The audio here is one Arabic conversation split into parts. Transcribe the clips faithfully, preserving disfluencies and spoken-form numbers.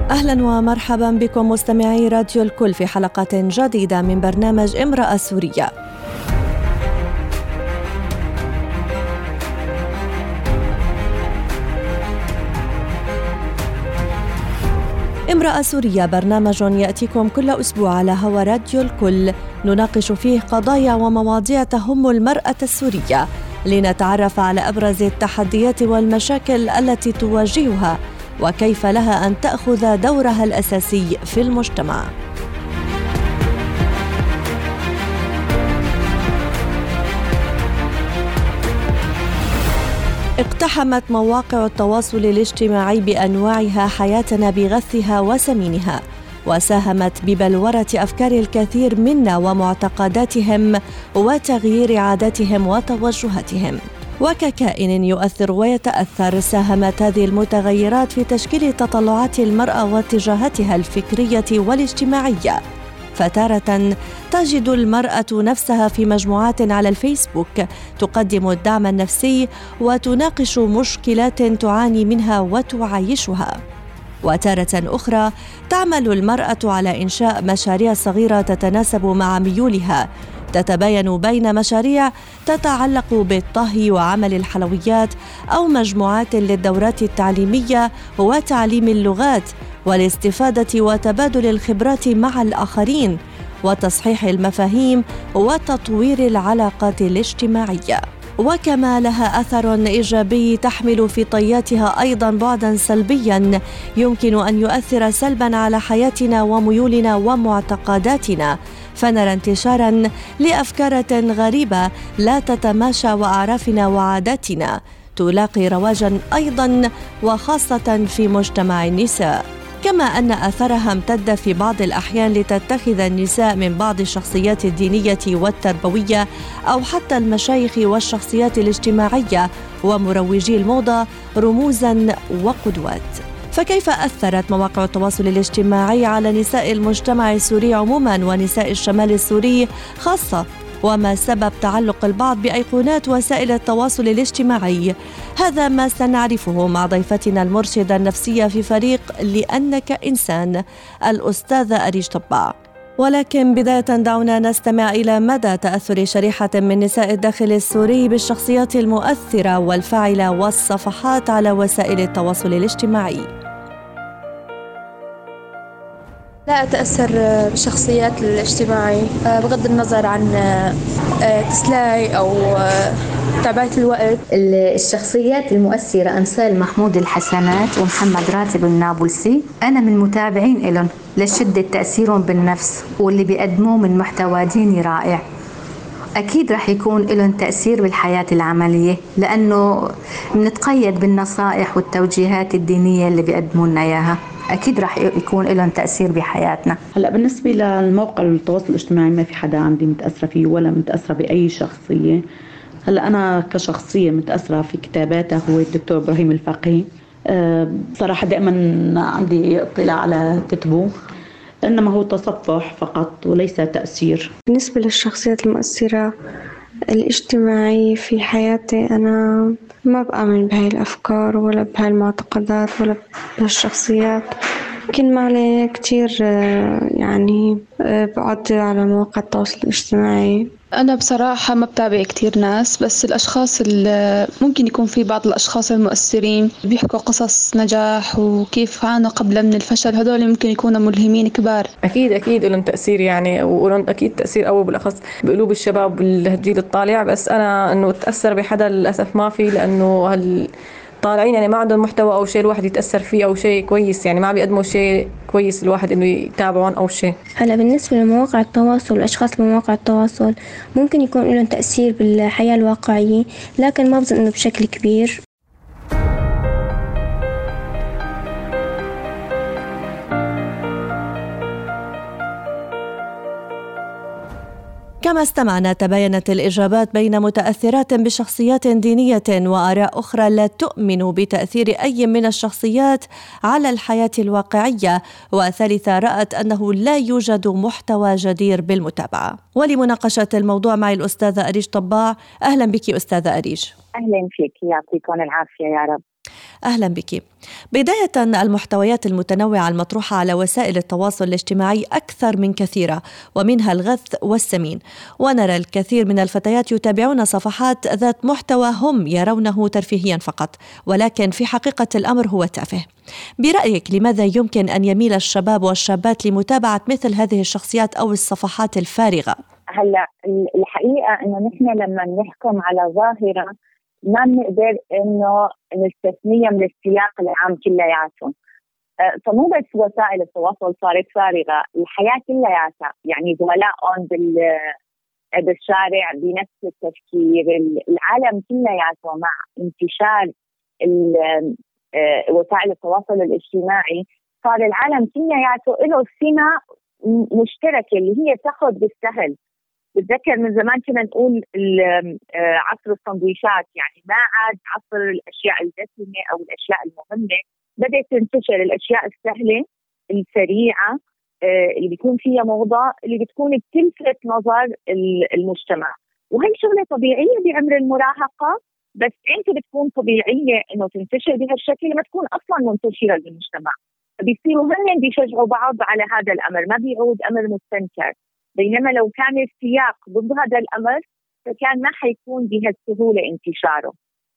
أهلا ومرحبا بكم مستمعي راديو الكل في حلقة جديدة من برنامج امرأة سورية. امرأة سورية برنامج يأتيكم كل أسبوع على هوا راديو الكل، نناقش فيه قضايا ومواضيع تهم المرأة السورية لنتعرف على أبرز التحديات والمشاكل التي تواجهها وكيف لها أن تأخذ دورها الأساسي في المجتمع. اقتحمت مواقع التواصل الاجتماعي بأنواعها حياتنا بغثها وسمينها، وساهمت ببلورة أفكار الكثير منا ومعتقداتهم وتغيير عاداتهم وتوجهاتهم. وككائن يؤثر ويتأثر، ساهمت هذه المتغيرات في تشكيل تطلعات المرأة واتجاهاتها الفكرية والاجتماعية. فتارة تجد المرأة نفسها في مجموعات على الفيسبوك تقدم الدعم النفسي وتناقش مشكلات تعاني منها وتعايشها، وتارة أخرى تعمل المرأة على إنشاء مشاريع صغيرة تتناسب مع ميولها، تتباين بين مشاريع تتعلق بالطهي وعمل الحلويات أو مجموعات للدورات التعليمية وتعليم اللغات والاستفادة وتبادل الخبرات مع الآخرين وتصحيح المفاهيم وتطوير العلاقات الاجتماعية. وكما لها أثر إيجابي تحمل في طياتها أيضا بعدا سلبيا يمكن أن يؤثر سلبا على حياتنا وميولنا ومعتقداتنا، فنرى انتشارا لأفكار غريبة لا تتماشى وأعرافنا وعاداتنا تلاقي رواجا أيضا وخاصة في مجتمع النساء، كما أن أثرها امتد في بعض الأحيان لتتخذ النساء من بعض الشخصيات الدينية والتربوية أو حتى المشايخ والشخصيات الاجتماعية ومروجي الموضة رموزا وقدوات. فكيف أثرت مواقع التواصل الاجتماعي على نساء المجتمع السوري عموما ونساء الشمال السوري خاصة؟ وما سبب تعلق البعض بأيقونات وسائل التواصل الاجتماعي؟ هذا ما سنعرفه مع ضيفتنا المرشدة النفسية في فريق لأنك إنسان، الأستاذة أريج طباع. ولكن بداية دعونا نستمع إلى مدى تأثر شريحة من نساء الداخل السوري بالشخصيات المؤثرة والفاعلة والصفحات على وسائل التواصل الاجتماعي. لا أتأثر بالشخصيات الاجتماعي بغض النظر عن تسلاي أو تعبئة الوقت. الشخصيات المؤثرة أمثال محمود الحسنات ومحمد راتب النابلسي، أنا من متابعين إلهم لشدة تأثيرهم بالنفس واللي بيقدموه من محتوى ديني رائع. أكيد رح يكون لهم تأثير بالحياة العملية لأنه بنتقيد بالنصائح والتوجيهات الدينية اللي بيقدمون لنا إياها، أكيد رح يكون لهم تأثير بحياتنا. هلأ بالنسبة للموقع التواصل الاجتماعي ما في حدا عندي متأثرة فيه ولا متأثرة بأي شخصية. هلأ أنا كشخصية متأثرة في كتاباته هو الدكتور إبراهيم الفقيه. أه صراحة دائما عندي اطلاع على كتبه، إنما هو تصفح فقط وليس تأثير. بالنسبة للشخصيات المؤثرة الاجتماعية في حياتي، أنا ما بآمن بهاي الأفكار ولا بهاي المعتقدات ولا بهالشخصيات. يمكن ما عليه كتير يعني بقعد على مواقع التواصل الاجتماعي. أنا بصراحة ما بتابع كتير ناس، بس الأشخاص اللي ممكن يكون في بعض الأشخاص المؤثرين بيحكوا قصص نجاح وكيف عانوا قبل من الفشل، هدول ممكن يكونوا ملهمين كبار. أكيد أكيد لهم تأثير يعني، ولهم أكيد تأثير أول بالأخص بقلوب الشباب والجيل الطالع. بس أنا إنه أتأثر بحدا للأسف ما في، لأنه هال طالعين يعني ما عندهم محتوى أو شيء الواحد يتأثر فيه أو شيء كويس، يعني ما بيقدموا شيء كويس الواحد إنه يتابعون أو شيء. هلا بالنسبة لمواقع التواصل، الأشخاص بمواقع التواصل ممكن يكون لهم تأثير بالحياة الواقعية، لكن ما بظن إنه بشكل كبير. كما استمعنا تباينت الإجابات بين متأثرات بشخصيات دينية وآراء أخرى لا تؤمن بتأثير أي من الشخصيات على الحياة الواقعية، وثالثة رأت أنه لا يوجد محتوى جدير بالمتابعة. ولمناقشة الموضوع معي الأستاذة أريج طباع. أهلا بك أستاذة أريج. أهلا فيك، يعطيكم العافية يا رب. أهلا بك. بداية، المحتويات المتنوعة المطروحة على وسائل التواصل الاجتماعي أكثر من كثيرة، ومنها الغث والسمين، ونرى الكثير من الفتيات يتابعون صفحات ذات محتوى هم يرونه ترفيهيا فقط، ولكن في حقيقة الأمر هو تافه. برأيك لماذا يمكن أن يميل الشباب والشابات لمتابعة مثل هذه الشخصيات أو الصفحات الفارغة؟ هلا الحقيقة إنه نحن لما نحكم على ظاهرة ما بنقدر إنه نستثنيها من السياق العام كلياته. فمو بس وسائل التواصل صارت فارغة، الحياة كلياتها، يعني زملائهم بالشارع بنفس التفكير، العالم كلياته مع انتشار وسائل التواصل الاجتماعي صار العالم كلياته له سمة مشتركة اللي هي تاخذ بالسهل. بتذكر من زمان كنا نقول عصر السندويشات، يعني ما عاد عصر الأشياء الدسمة أو الأشياء المهمة، بدأت تنتشر الأشياء السهلة السريعة اللي بيكون فيها موضة، اللي بتكون بتلفت نظر المجتمع. وهي شغلة طبيعية بعمر المراهقة، بس أنت بتكون طبيعية إنه تنتشر بهالشكل لما تكون أصلا منتشرة بالمجتمع، بيصيروا هن بيشجعوا بعض على هذا الأمر، ما بيعود أمر مستنكر. بينما لو كان السياق ضد هذا الأمر فكان ما حيكون بهالسهولة انتشاره.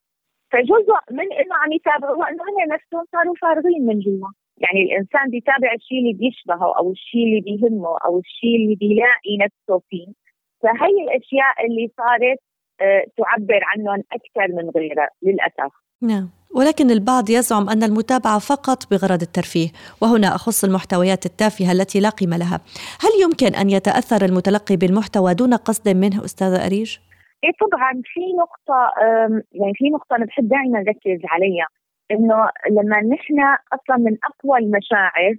فجزء من إنه عم يتابعوا إنه هن نفسهم صاروا فارغين من جوا، يعني الإنسان بيتابع الشيء اللي بيشبهه أو الشيء اللي بيهمه أو الشيء اللي بيلاقي نفسه فيه. فهي الأشياء اللي صارت أه تعبر عنهم أكثر من غيرها للأسف. نعم، ولكن البعض يزعم أن المتابعة فقط بغرض الترفيه، وهنا أخص المحتويات التافهة التي لا قيمة لها. هل يمكن أن يتأثر المتلقي بالمحتوى دون قصد منه أستاذة أريج؟ إيه طبعا، في نقطة يعني في نقطة أنا بحب دائما أركز عليها، إنه لما نحن أصلا من أقوى المشاعر،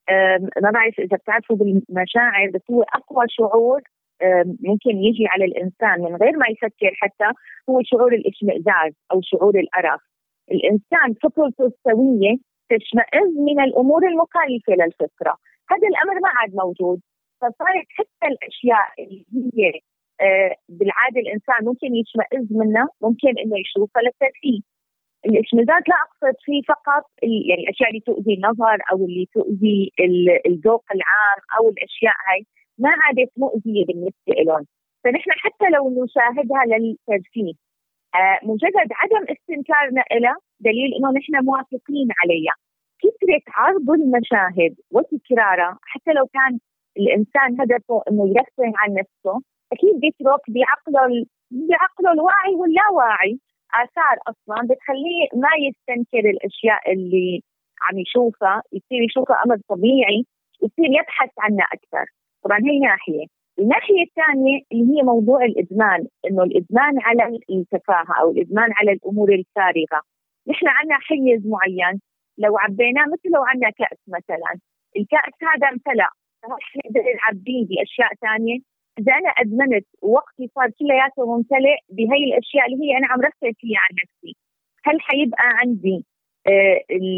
ما بعرف إذا بتعرفوا بالمشاعر، بس هو أقوى شعور ممكن يجي على الإنسان من غير ما يفكر حتى، هو شعور الاشمئزاز أو شعور الأرق. الإنسان فطرته السوية تشمئز من الأمور المخالفة للفطرة، هذا الأمر ما عاد موجود. فصارت حتى الأشياء اللي هي آه بالعادة الإنسان ممكن يشمئز منها، ممكن إنه يشوفها للترفيه. الاشمئزاز لا أقصد فيه فقط يعني الأشياء اللي تؤذي النظر أو اللي تؤذي الذوق العام أو الأشياء هاي ما عادت مؤذية بالنسبة لهم، فنحن حتى لو نشاهدها للترفيه آه مجرد عدم استنكارنا لها دليل إنه نحن موافقين عليها. كثرة عرض المشاهد وتكرارها حتى لو كان الإنسان هدفه إنه يرفه عن نفسه، أكيد بيترك بعقله بعقله الواعي واللاواعي آثار أصلا بتخليه ما يستنكر الأشياء اللي عم يشوفها، يصير يشوفها أمر طبيعي ويصير يبحث عنها أكثر. طبعا هي ناحية. الناحية الثانية اللي هي موضوع الإدمان، إنه الإدمان على التفاهة أو الإدمان على الأمور الفارغة. نحن عنا حيز معين لو عبيناه، مثل لو عنا كأس مثلا، الكأس هذا امتلأ، فهل نقدر نعبيه بأشياء ثانية؟ إذا أنا أدمنت ووقتي صار كلياته ممتلئ بهي الأشياء اللي هي أنا عم رفع فيها عن نفسي، هل حيبقى عندي آه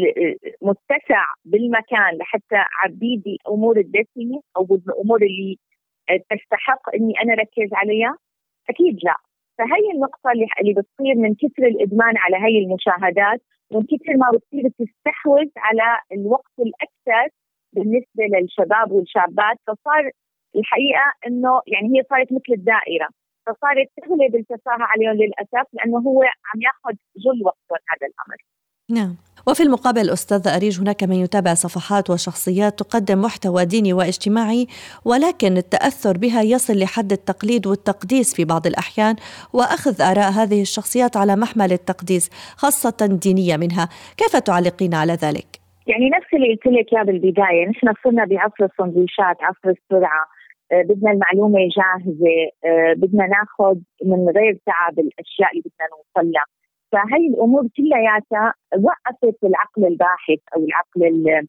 متسع بالمكان لحتى عبيه بالأمور الدسمة أو بالأمور اللي تستحق إني أنا ركز عليها؟ أكيد لا. فهي النقطة اللي, اللي بتصير من كثر الإدمان على هاي المشاهدات، من كثر ما بتصير تستحوذ على الوقت الأكثر بالنسبة للشباب والشابات. فصار الحقيقة إنه يعني هي صارت مثل الدائرة، فصارت تغلب التفاهة عليهم للأسف، لأنه هو عم ياخذ جل وقت هذا الأمر. نعم. وفي المقابل أستاذ أريج، هناك من يتابع صفحات وشخصيات تقدم محتوى ديني واجتماعي، ولكن التأثر بها يصل لحد التقليد والتقديس في بعض الأحيان، وأخذ آراء هذه الشخصيات على محمل التقديس خاصة دينية منها. كيف تعلقين على ذلك؟ يعني نفس اللي قلت لك يا بالبداية، نحن صرنا بعصر السندويشات، عصر السرعة، آه بدنا المعلومة جاهزة، آه بدنا ناخذ من غير تعب الأشياء اللي بدنا نوصل لها. فهي الأمور كلياتها وقفت العقل الباحث أو العقل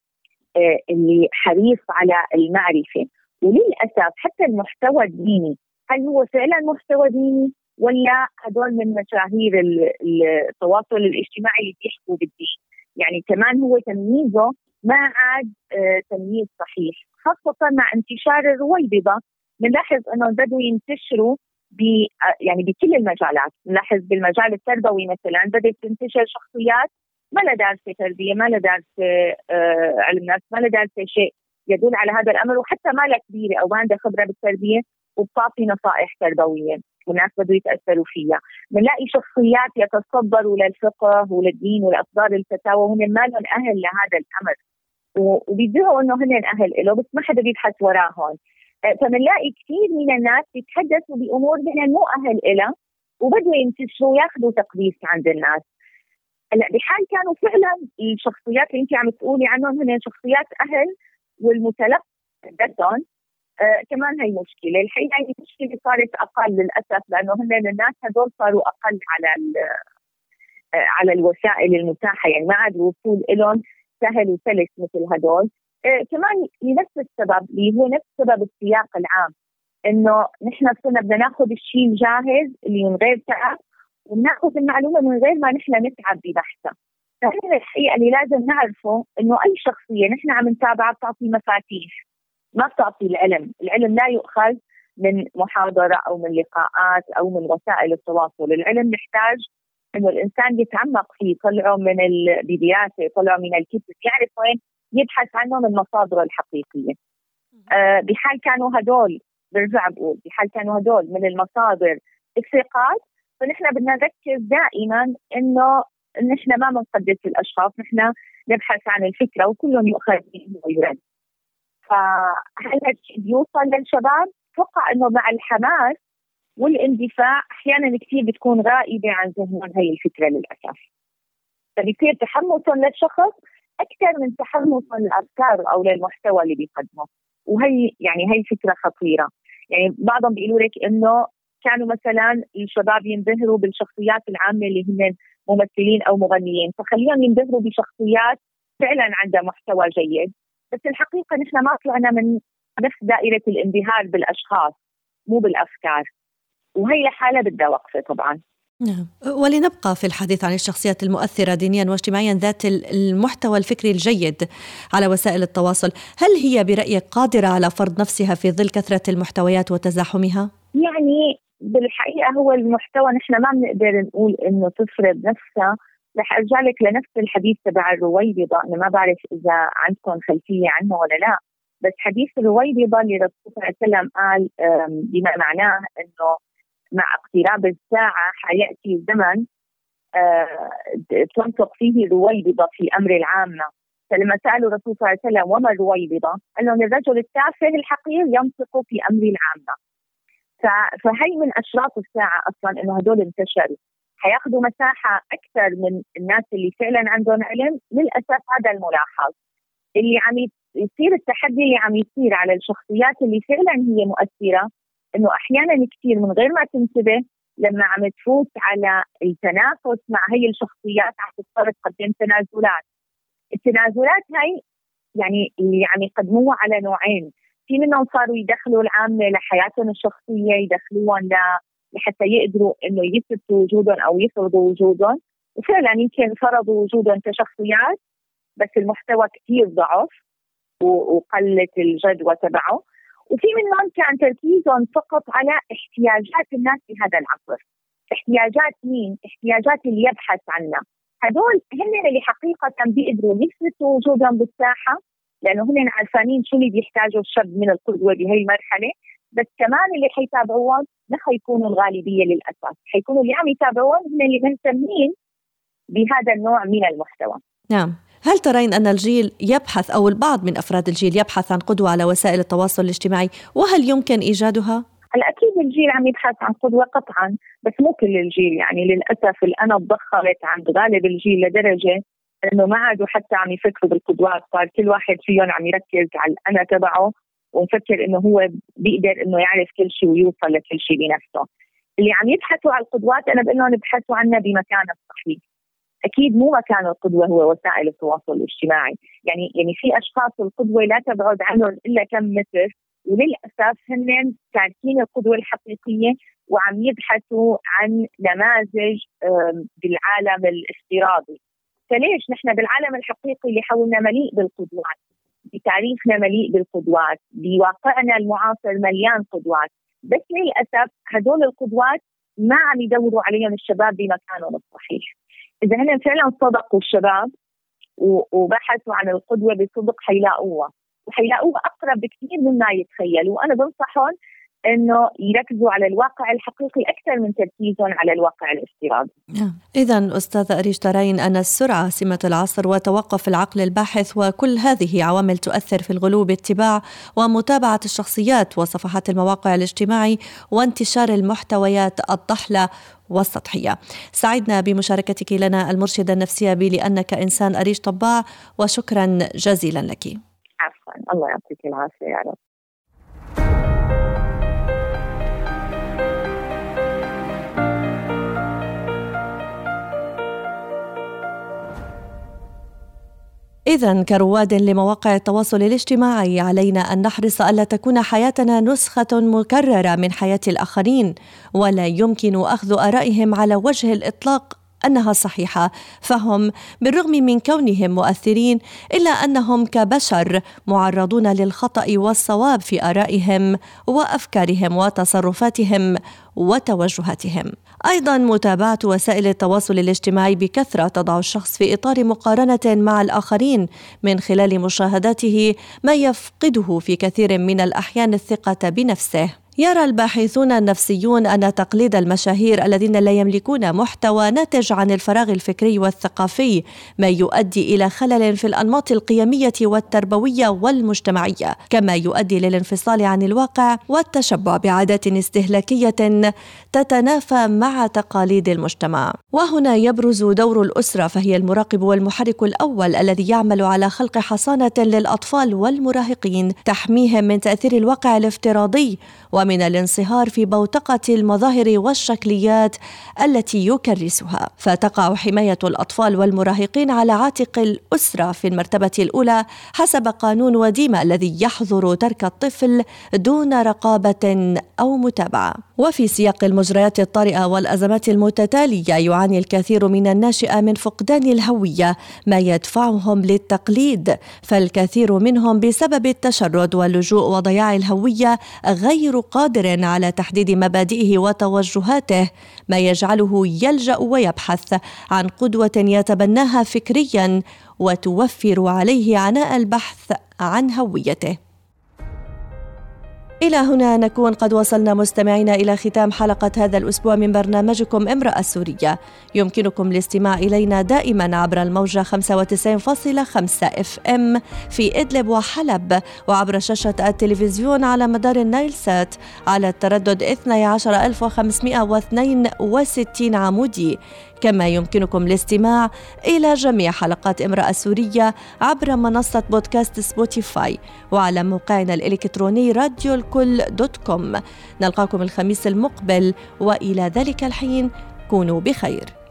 اللي حريص على المعرفة. وللأسف حتى المحتوى الديني، هل هو فعلا محتوى ديني ولا هدول من مشاهير التواصل الاجتماعي اللي بيحكوا بالدين؟ يعني كمان هو تمييزه ما عاد تمييز صحيح، خاصة مع انتشار الرويبضة. بنلاحظ أنه بدوا ينتشروا ب يعني بكل المجالات. نلاحظ بالمجال التربوي مثلا بدأت تنتشر شخصيات ما له دارسة تربية، ما له دارسة آه علم نفس، ما له دارسة شيء يدل على هذا الأمر، وحتى ما له كبيرة أو ما عنده خبرة بالتربية وبتعطي نصائح تربوية والناس بدو يتأثروا فيها. بنلاقي شخصيات يتصدروا للفقه وللدين ولأخبار الفتاوى وهن ما لهم أهل لهذا الأمر، وبيدعوا إنه هن أهل إله بس ما حدا بيبحث وراهم. فبنلاقي كثير من الناس يتحدثوا بأمور هن مو أهل إله وبدوا ينتشروا وياخذوا تقديس عند الناس. هلا بحال كانوا فعلا الشخصيات اللي انت عم تقولي عنهم هن شخصيات أهل والمتلقي بدهم آه كمان هي مشكلة. الحقيقة هي مشكلة صارت أقل للأسف، لأنه هن الناس هدول صاروا أقل على آه على الوسائل المتاحة، يعني ما عاد الوصول لهم سهل وسلس مثل هدول. آه كمان لنفس السبب اللي هو نفس سبب السياق العام، إنه نحن صرنا بدنا ناخذ الشيء الجاهز اللي من غير تعب وناخذ المعلومة من غير ما نحن نتعب ببحثها. فهنا الحقيقة اللي لازم نعرفه إنه أي شخصية نحن عم نتابعها بتعطي مفاتيح، ما بتعطي العلم. العلم لا يؤخذ من محاضرة أو من لقاءات أو من وسائل التواصل. العلم يحتاج إنه الإنسان يتعمق فيه، يطلعه من البدايات، يطلعه من الكتب، يعرف وين يبحث عنه من مصادره الحقيقية. أه بحال كانوا هدول، برجع بقول بحال كانوا هدول من المصادر الثقات، فنحن بدنا نركز دائما إنه نحن ما بنقدس الأشخاص، نحن نبحث عن الفكرة وكلهم يؤخذ منه ويرد. فهل هالشيء بيوصل للشباب؟ أتوقع إنه مع الحماس والاندفاع أحيانا كثير بتكون غائبة عن ذهنهم هي الفكرة للأسف، فبيصير تحمسهم للشخص أكثر من تحمسهم للأفكار أو للمحتوى اللي بيقدمه. وهي يعني هي فكرة خطيرة. يعني بعضهم بيقولوا لك إنه كانوا مثلا الشباب ينبهروا بالشخصيات العامة اللي هن ممثلين أو مغنيين، فخليهم ينبهروا بشخصيات فعلا عندها محتوى جيد، بس الحقيقة نحن ما طلعنا من نفس دائرة الانبهار بالأشخاص مو بالأفكار، وهي لحالها بدها وقفة طبعا. نعم. ولنبقى في الحديث عن الشخصيات المؤثرة دينيا واجتماعيا ذات المحتوى الفكري الجيد على وسائل التواصل، هل هي برأيك قادرة على فرض نفسها في ظل كثرة المحتويات وتزاحمها؟ يعني بالحقيقة هو المحتوى نحن ما بنقدر نقول إنه تفرض نفسها. رح أرجع لك لنفس الحديث تبع الرويبضة، أنا ما بعرف إذا عندكم خلفية عنه ولا لا، بس حديث الرويبضة اللي رسول الله صلى الله عليه وسلم قال بما معناه إنه مع اقتراب الساعة حيأتي زمن تنطق فيه الرويبضة في أمر العامة. فلما سألوا الرسول صلى الله عليه وسلم وما الرويبضة؟ قال لهم الرجل التافه الحقير ينطق في أمر العامة. فهي من أشراط الساعة أصلا إنه هدول انتشروا، حياخدوا مساحة أكثر من الناس اللي فعلا عندهم علم. للأسف هذا الملاحظ اللي عم يصير، التحدي اللي عم يصير على الشخصيات اللي فعلا هي مؤثرة، إنه أحيانا كثير من غير ما تنتبه لما عم تفوت على التنافس مع هي الشخصيات عم تضطر تقدم تنازلات. التنازلات هاي يعني اللي عم يقدموها على نوعين، في منهم صاروا يدخلوا العامة لحياتهم الشخصية، يدخلوهم لحتى يقدروا إنه يثبتوا وجودهم أو يفرضوا وجودهم، وفعلا يمكن فرضوا وجودهم كشخصيات بس المحتوى كثير ضعف وقلت الجدوى تبعه. وفي منهم كان تركيزهم فقط على احتياجات الناس في هذا العصر. احتياجات مين؟ احتياجات اللي يبحث عنها. هدول هن اللي حقيقة بيقدروا يثبتوا وجودهم بالساحة، لأنه هن عارفانين شو اللي بيحتاجوا الشاب من القدوة بهي المرحلة. بس كمان اللي حيتابعوهم ما حيكونوا الغالبية للأسف، حيكونوا اللي عم يتابعوهم هن اللي مهتمين بهذا النوع من المحتوى. نعم. هل ترين أن الجيل يبحث أو البعض من أفراد الجيل يبحث عن قدوة على وسائل التواصل الاجتماعي، وهل يمكن إيجادها؟ هلا أكيد الجيل عم يبحث عن قدوة قطعا، بس مو كل الجيل. يعني للأسف الأنا تضخمت عند غالب الجيل لدرجة إنه ما عادوا حتى عم يفكروا بالقدوات، صار كل واحد فيهم عم يركز على الأنا تبعه ومفكر إنه هو بيقدر إنه يعرف كل شيء ويوصل لكل شيء بنفسه. اللي عم يبحثوا على القدوات أنا بقول لهم يبحثوا عنها بمكانها الصحيح. أكيد مو مكان القدوة هو وسائل التواصل الاجتماعي. يعني يعني في أشخاص القدوة لا تبعد عنهم إلا كم متر، وللأسف هن تاركين القدوة الحقيقية وعم يبحثوا عن نماذج بالعالم الافتراضي. فليش نحن بالعالم الحقيقي اللي حولنا مليء بالقدوات، بتاريخنا مليء بالقدوات، بواقعنا المعاصر مليان قدوات، بس للأسف هدول القدوات ما عم يدوروا عليهم الشباب بمكانهم الصحيح. إذا هن فعلا صدقوا الشباب وبحثوا عن القدوة بصدق حيلاقوها، وحيلاقوها أقرب بكثير مما يتخيلوا. وأنا بنصحهم إنه يركزوا على الواقع الحقيقي أكثر من تركيزهم على الواقع الافتراضي. إذن أستاذة أريج ترين أن السرعة سمة العصر وتوقف العقل الباحث وكل هذه عوامل تؤثر في الغلو باتباع ومتابعة الشخصيات وصفحات المواقع الاجتماعي وانتشار المحتويات الضحلة والسطحية. سعدنا بمشاركتك لنا المرشدة النفسية بي لأنك إنسان أريج طباع، وشكرا جزيلا لك. عفوا، الله يعطيك العافية يا رب. إذن كرواد لمواقع التواصل الاجتماعي علينا أن نحرص ألا تكون حياتنا نسخة مكررة من حياة الآخرين، ولا يمكن أخذ آرائهم على وجه الإطلاق أنها صحيحة، فهم بالرغم من كونهم مؤثرين إلا أنهم كبشر معرضون للخطأ والصواب في آرائهم وأفكارهم وتصرفاتهم وتوجهاتهم. أيضا متابعة وسائل التواصل الاجتماعي بكثرة تضع الشخص في إطار مقارنة مع الآخرين من خلال مشاهدته ما يفقده في كثير من الأحيان الثقة بنفسه. يرى الباحثون النفسيون أن تقليد المشاهير الذين لا يملكون محتوى ناتج عن الفراغ الفكري والثقافي ما يؤدي إلى خلل في الأنماط القيمية والتربوية والمجتمعية، كما يؤدي للانفصال عن الواقع والتشبع بعادات استهلاكية تتنافى مع تقاليد المجتمع. وهنا يبرز دور الأسرة، فهي المراقب والمحرك الأول الذي يعمل على خلق حصانة للأطفال والمراهقين تحميهم من تأثير الواقع الافتراضي ومن الانصهار في بوتقة المظاهر والشكليات التي يكرسها. فتقع حماية الأطفال والمراهقين على عاتق الأسرة في المرتبة الأولى حسب قانون وديمة الذي يحظر ترك الطفل دون رقابة أو متابعة. وفي سياق المجريات الطارئة والأزمات المتتالية يعاني الكثير من الناشئة من فقدان الهوية ما يدفعهم للتقليد، فالكثير منهم بسبب التشرد واللجوء وضياع الهوية غير قادر على تحديد مبادئه وتوجهاته، ما يجعله يلجأ ويبحث عن قدوة يتبناها فكريا وتوفر عليه عناء البحث عن هويته. إلى هنا نكون قد وصلنا مستمعينا إلى ختام حلقة هذا الأسبوع من برنامجكم امرأة سورية. يمكنكم الاستماع إلينا دائما عبر الموجة خمسة وتسعين فاصلة خمسة اف ام في إدلب وحلب، وعبر شاشة التلفزيون على مدار النايل سات على التردد اثني عشر ألف وخمسمائة واثنين وستين عمودي. كما يمكنكم الاستماع إلى جميع حلقات امرأة سورية عبر منصة بودكاست سبوتيفاي وعلى موقعنا الإلكتروني راديو الكل دوت كوم. نلقاكم الخميس المقبل، وإلى ذلك الحين كونوا بخير.